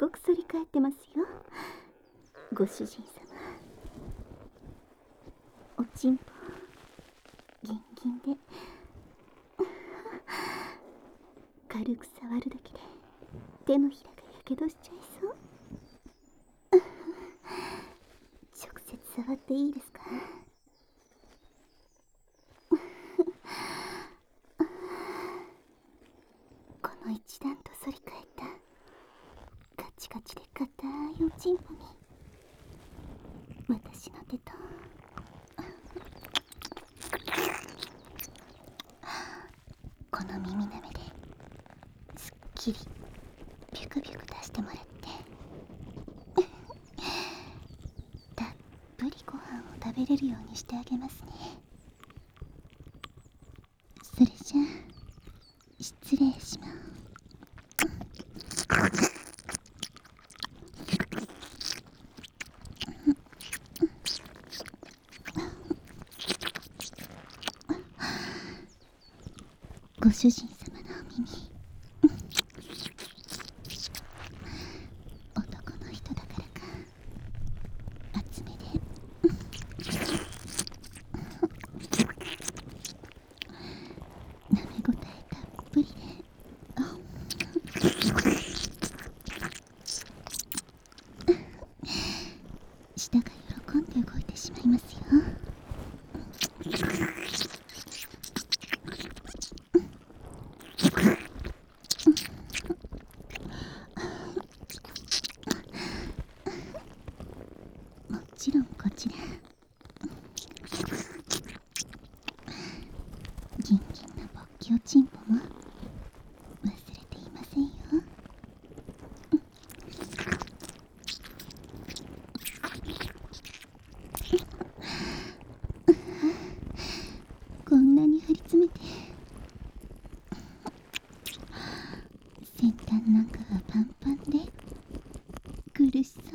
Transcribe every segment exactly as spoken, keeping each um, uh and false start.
ごく反り返ってますよ、ご主人様。おちんぽギンギンで軽く触るだけで手のひらがやけどしちゃいそう。直接触っていいですか？この一段と反り返ったカチカチで硬いおちんぽに私の手とこの耳なめですっきりビュクビュク出してもらってたっぷりご飯を食べれるようにしてあげますね。それじゃあ失礼します。ご主人様のお耳、男の人だからか厚めで舐め応えたっぷりで、舌が喜んで動いてしまいますよ。もちろんこちらギンギンな勃起おちんぽも忘れていませんよ。こんなに張り詰めて先端なんかがパンパンで苦しそう。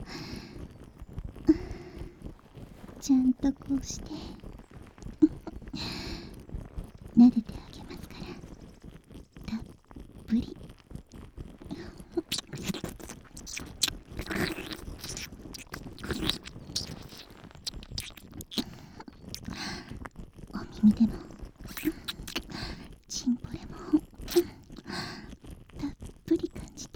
ちゃんとこうして撫でてあげますからたっぷり。お耳でもチンポでもたっぷり感じて。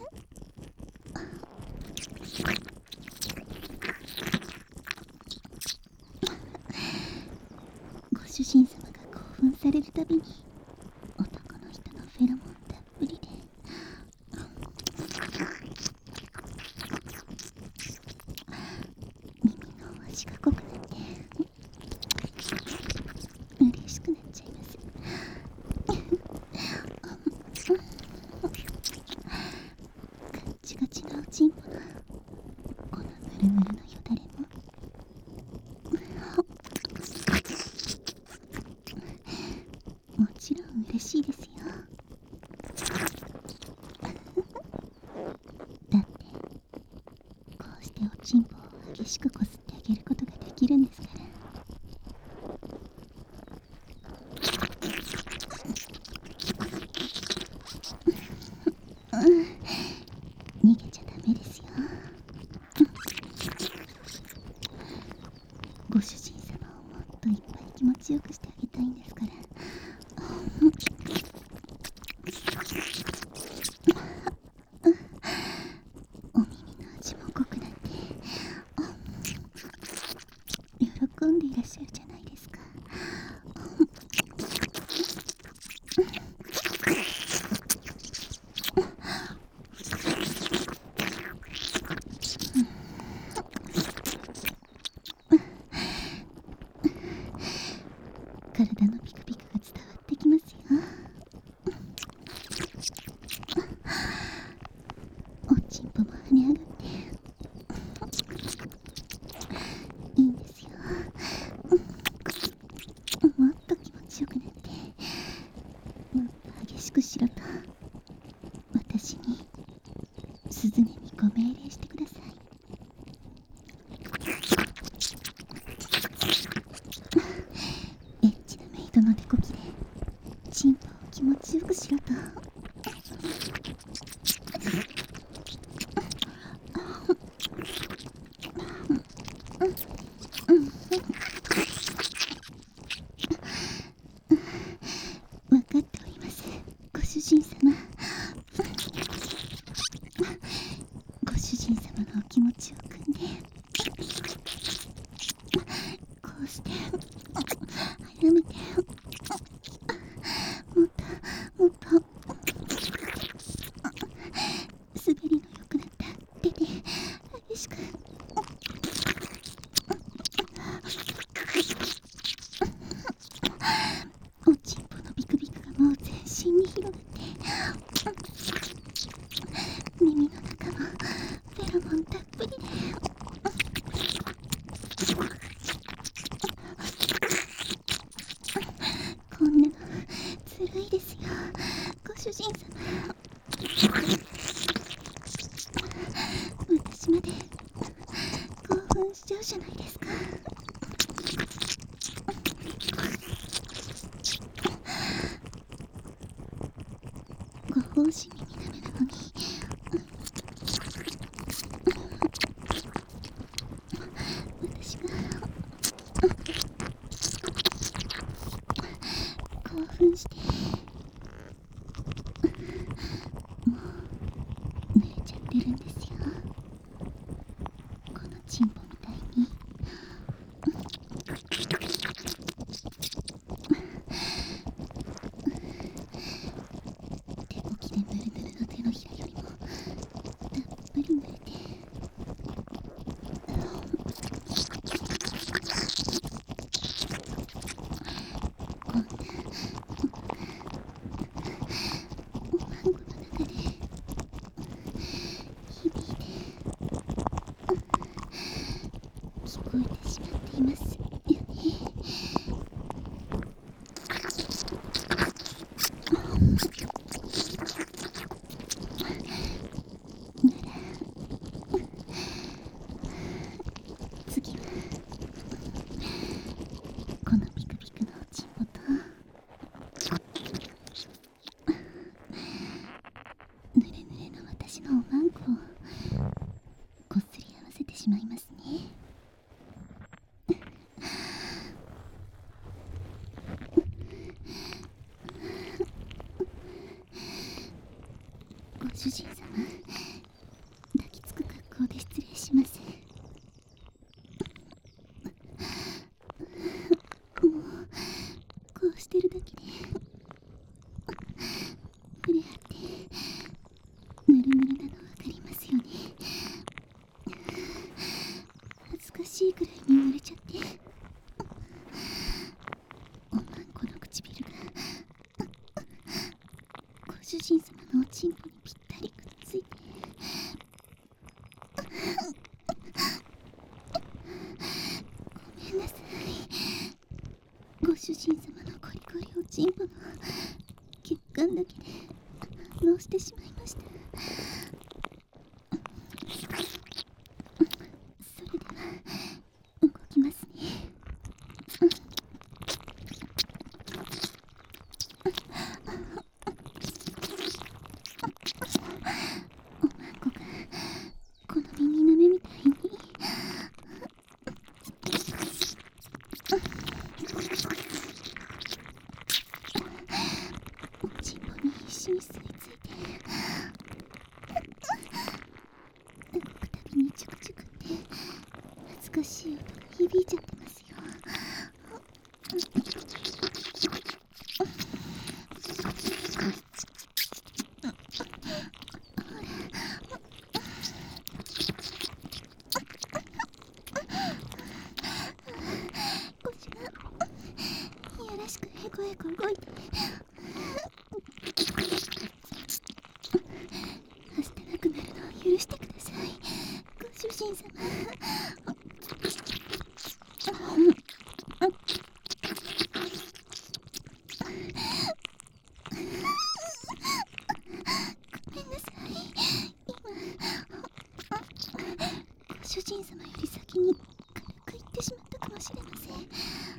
ご主人様が興奮されるたびに男の人のフェロモンたっぷりで耳のお味が濃くなって嬉しくなっちゃいます。ガッチガチのおちんぽのこのぬるぬるのよだれももちろん嬉しいですよ。だってこうしておちんぽを激しくこすってあげることができるんですから。逃げちゃダメですよ。ご主人様をもっといっぱい気持ちよくしてあげたいんですから。お耳の味も濃くなって喜んでいらっしゃるじゃないですか。体のピクピクが伝わってきますよ。おちんぽも跳ね上がっていいんですよ。もっと気持ちよくなってもっと激しくしろと私にスズネにご命令してください。エッチなメイドの手こきでチンポを気持ちよくしろと。 滑りの良くなった手で激しくおちんぽのビクビクがもう全身に広がって耳の中もフェロモンたっぷりでこんなのずるいですよご主人様。私まで興奮しちゃうじゃないですか。ご奉仕耳なめなのに私が興奮してもう濡れちゃってるんですよ。このチンポみたいに手こきでぬるぬるの手のひらよりもたっぷり濡れてこんなおまんこの中で響いて聞こえてしまっていますよね。なら次はこのピクピクのおちんぽとぬれぬれの私のおまんこをこっすり合わせてしまいますね。ご主人様、抱きつく格好で失礼します。もうこうしてるだけで触れ合ってぬるぬるなのわかりますよね。恥ずかしいくらいに濡れちゃっておまんこの唇がご主人様のおちんぽにぴったりくっついてごめんなさい。ご主人様のコリコリおちんぽの血管だけで反応してしまいました。それでは動きますね。おまんこがこの耳の目みたいにおちんぽに必死に吸い付いて動くたびにチュクチュクって恥ずかしい音が響いちゃってますよ。ご主人いやらしくへこへこ動いてはしたなくなるのを許してください。ご主人様。ごめんなさい。今ご主人様より先に軽く言ってしまったかもしれません。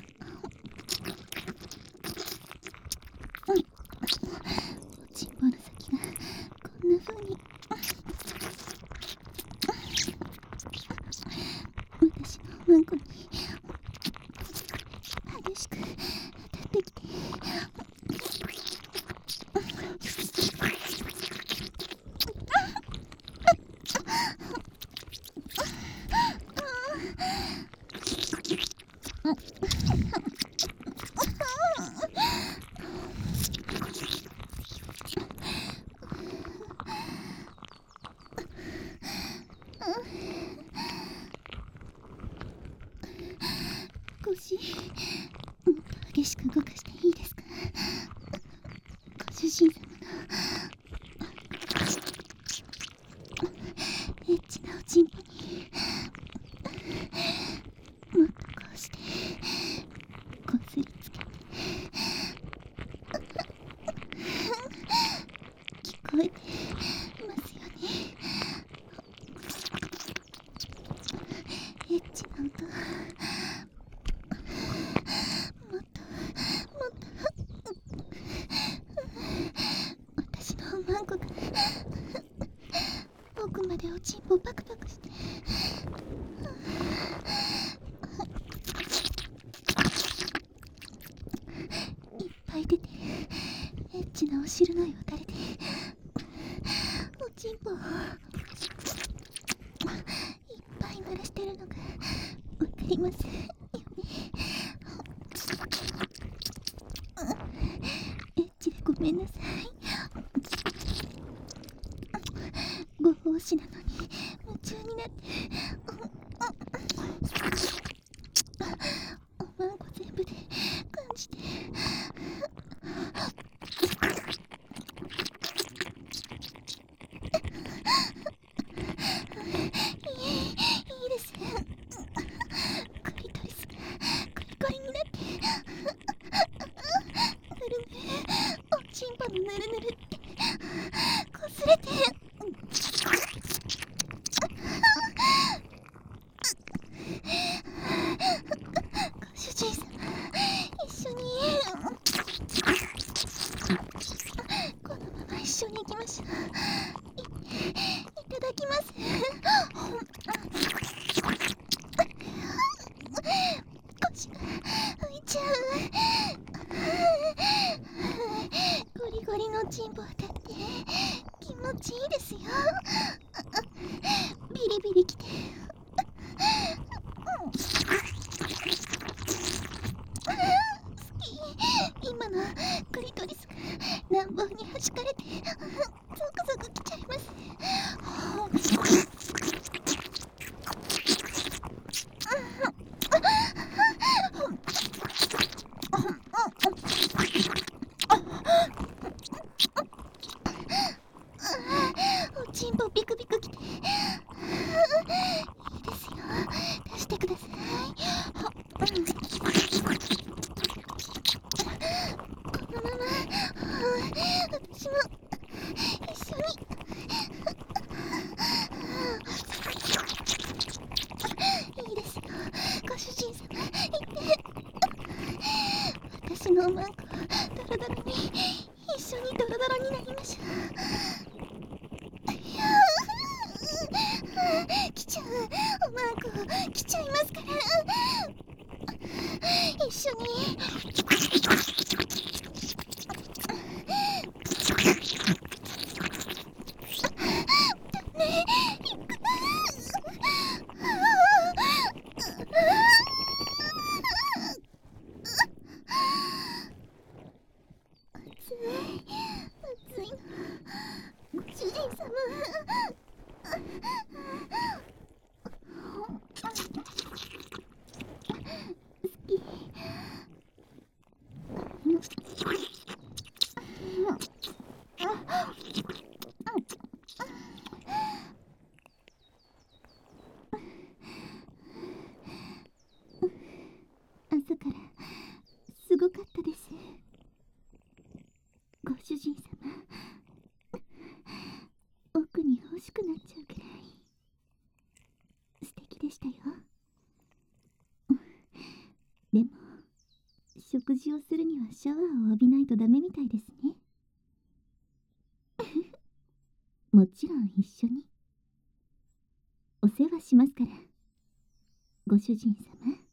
おちんぽの先がこんな風に私のおまんこに激しく当たってきて腰もっと激しく動かしていいですか？ご主人様のエッチなおちんぽにもっとこうしてこすりつけて聞こえてますよね。エッチな音、もっともっと私のおまんこが奥までおちんぽパクパクしていっぱい出てエッチなお汁のよ垂れておちんぽをいっぱい濡らしてるのがわかりますよね。エッチでごめんなさい。ご奉仕なのに夢中になっておまんこ全部で感じていいですクリトリスがコリコリになってぬるぬるおちんぽのぬるぬるってこすれてご主人様一緒にこのまま一緒に行きましょう。い、いただきます。腰が浮いちゃう。ゴリゴリのチンポ当たって気持ちいいですよ。ビリビリきて好き。今のクリトリスが乱暴に弾かれてゾクゾクきちゃいます。おちんぽビクビクきていいですよ。出してください。このまま私も一緒にいいですよ。ご主人様行って私のおまんこドロドロに一緒にドロドロになりましょう。いやー来ちゃう。おまんこ来ちゃいますから一緒に暑いのご主人様朝からすごかったです。ご主人様奥に欲しくなっちゃうくらい素敵でしたよ。でも食事をするにはシャワーを浴びないとダメみたいですね。もちろん一緒にお世話しますからご主人様。